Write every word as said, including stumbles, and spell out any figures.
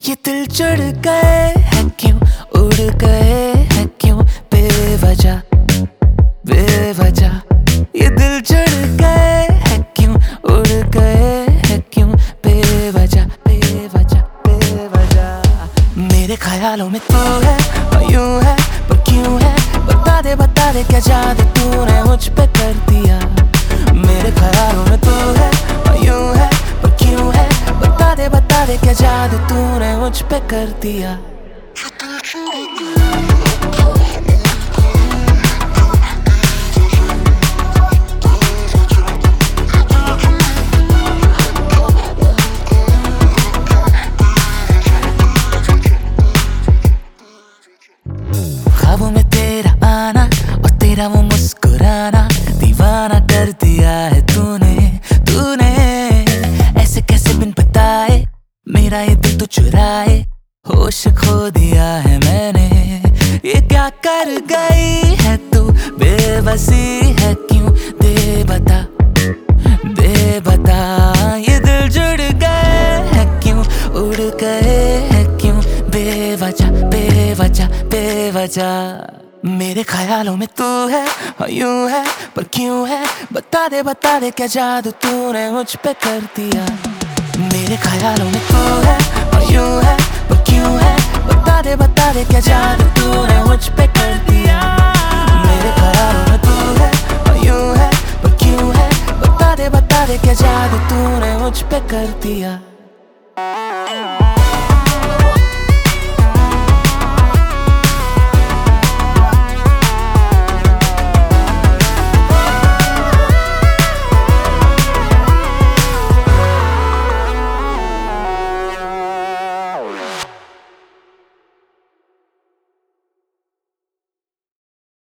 ये दिल चढ़ गए हैं क्यों, उड़ गए हैं क्यों बेवजह बेवजह। ये दिल चढ़ गए हैं क्यों, उड़ गए हैं क्यों बेवजह बेवजह बेवजह। मेरे ख्यालों में तू है और यूं है पर क्यों है, बता दे बता दे क्या जादू तूने मुझ पे कर दिया। मेरे ख्यालों में तू है और यूं है पर क्यों है, बता दे बता दे क्या जादू तूने मुझ पे कर दिया। ख्वाबों में तेरा आना और तेरा वो मुस्कुराना, दीवाना कर दिया है तूने तूने। ऐसे कैसे बिन बताए मेरा ये दिल तो चुराए, होश खो दिया है मैंने। ये क्या कर गई है तू, बेबसी है क्यों दे बता दे बता। ये दिल जुड़ गए हैं क्यों, उड़ गए हैं क्यों बेवजह बेवजह बेवजह। मेरे ख्यालों में तू है और यूं है पर क्यों है, बता दे बता दे क्या जादू तूने मुझ पे कर दिया। मेरे ख्यालों में तू है और यूं है पर क्यों है, बता दे बता दे क्या जादू तूने मुझ पे कर दिया। मेरे ख्यालों में तू है और यूं है पर क्यों है, बता दे बता दे क्या जादू तूने मुझ पे कर दिया।